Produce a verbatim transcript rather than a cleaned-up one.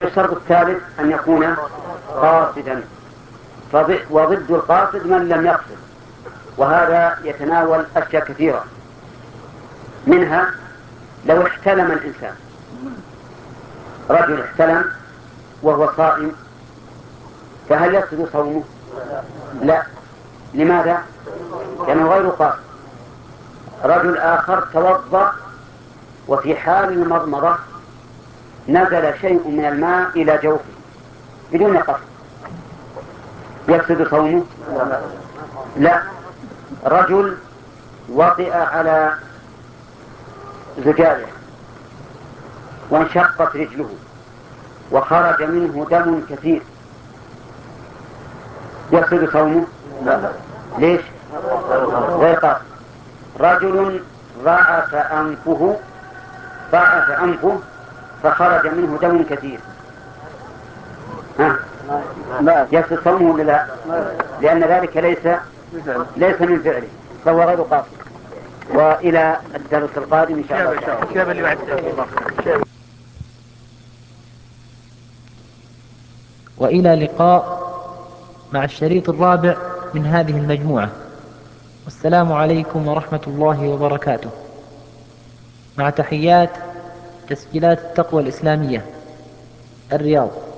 الشرط الثالث أن يكون قاصدا، وضد القاصد من لم يقصد، وهذا يتناول أشياء كثيرة، منها لو احتلم الإنسان، رجل احتلم وهو صائم، فهل يفسد صومه؟ لا. لماذا؟ لأنه غير قاصد. رجل آخر توضأ وفي حال المضمضة نزل شيء من الماء إلى جوفه بدون قصد، يفسد صومه؟ لا. رجل وطئ على زجاجة وانشقت رجله وخرج منه دم كثير، يفسد صومه؟ ليش؟ غير قاصد. رجل ضعف أنفه ضعف أنفه فخرج منه دم كثير، ها؟ يفسد صومه ولا لا؟ لأن ذلك ليس ليس من فعله، فهو غير قاصد. وإلى الدرس القادم إن شاء الله. وإلى لقاء مع الشريط الرابع من هذه المجموعة، والسلام عليكم ورحمة الله وبركاته، مع تحيات تسجيلات التقوى الإسلامية، الرياض.